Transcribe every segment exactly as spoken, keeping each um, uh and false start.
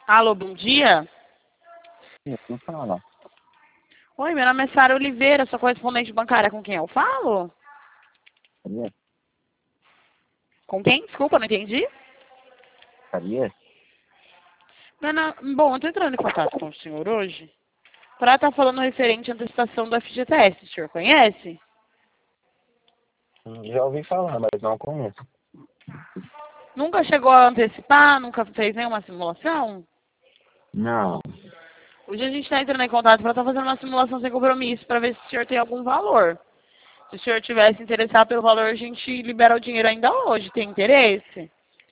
Alô, bom dia. Não fala. Oi, meu nome é Sara Oliveira, sou correspondente bancária. Com quem eu falo? Sabia? Com quem? Desculpa, não entendi. Sabia? Meu nome... Bom, eu tô entrando em contato com o senhor hoje para estar falando referente à antecipação do F G T S. O senhor conhece? Já ouvi falar, mas não conheço. Nunca chegou a antecipar? Nunca fez nenhuma simulação? Não. Hoje a gente está entrando em contato para estar fazendo uma simulação sem compromisso para ver se o senhor tem algum valor. Se o senhor tivesse interessado pelo valor, a gente libera o dinheiro ainda hoje. Tem interesse?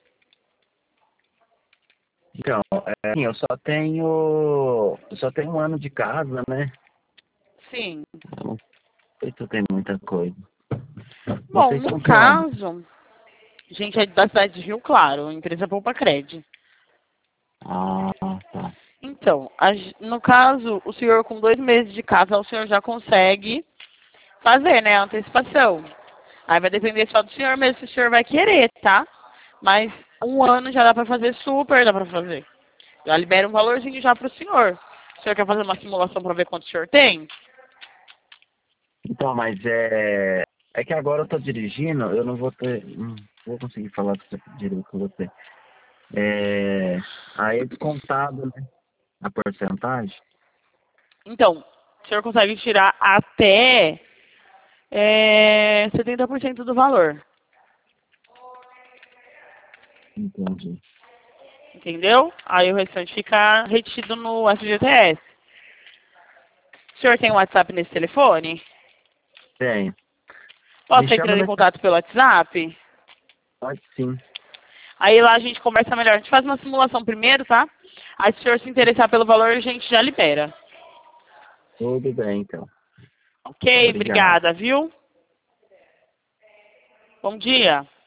Então, é, assim, eu só tenho. Eu só tenho um ano de casa, né? Sim. Não sei se eu tenho muita coisa. Bom, Vocês no são de onde? caso, a gente é da cidade de Rio Claro, empresa Poupa Cred. Ah, tá. Então, a g- no caso, o senhor com dois meses de casa, o senhor já consegue fazer, né, a antecipação. Aí vai depender só do senhor mesmo, se o senhor vai querer, tá? Mas um ano já dá pra fazer, super dá pra fazer. Já libera um valorzinho já pro senhor. O senhor quer fazer uma simulação pra ver quanto o senhor tem? Então, mas é. É que agora eu tô dirigindo, eu não vou ter. Não vou conseguir falar com você- direito com você. É. Aí é descontado, né? A porcentagem. Então, o senhor consegue tirar até é, setenta por cento do valor. Entendi. Entendeu? Aí o restante fica retido no F G T S. O senhor tem um WhatsApp nesse telefone? Tem. Me Posso chama entrar em nesse. contato pelo WhatsApp? Pode sim. Aí lá a gente conversa melhor. A gente faz uma simulação primeiro, tá? Aí se o senhor se interessar pelo valor, a gente já libera. Tudo bem, então. Ok? Obrigado. Obrigada, viu? Bom dia.